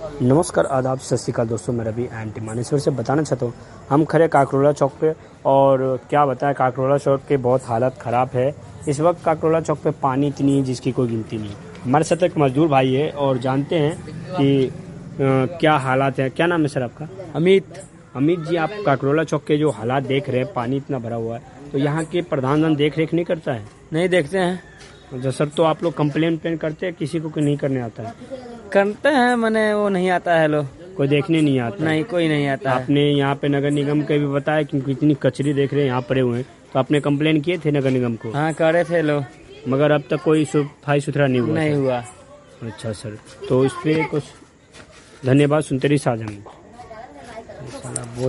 नमस्कार, आदाब, सत श्री अकाल दोस्तों। मैं रवि एंड मानेसर से बताना चाहता हूँ, हम खड़े काकरोला चौक पे और क्या बताएं, काकरोला चौक के बहुत हालत ख़राब है। इस वक्त काकरोला चौक पे पानी इतनी है जिसकी कोई गिनती नहीं। हमारे साथ एक मजदूर भाई है और जानते हैं कि क्या हालात है। क्या नाम है सर आपका? अमित जी, आप काकरोला चौक के जो हालात देख रहे हैं, पानी इतना भरा हुआ है, तो यहाँ के प्रधान देख रेख नहीं करता है? नहीं देखते हैं। अच्छा सर, तो आप लोग कंप्लेन करते हैं किसी को कि नहीं करने आता है? करते हैं, मने वो नहीं आता है लोग, कोई देखने नहीं आता? नहीं, कोई नहीं आता है। आपने यहाँ पे नगर निगम के भी बताया कि कितनी कचरी देख रहे हैं यहाँ पड़े हुए हैं, तो आपने कंप्लेन किए थे नगर निगम को? हाँ, करे थे लोग, मगर अब तक कोई सफाई सुथरा नहीं हुआ? नहीं हुआ। अच्छा सर, तो इस पे कुछ धन्यवाद सुनते रही साझा में।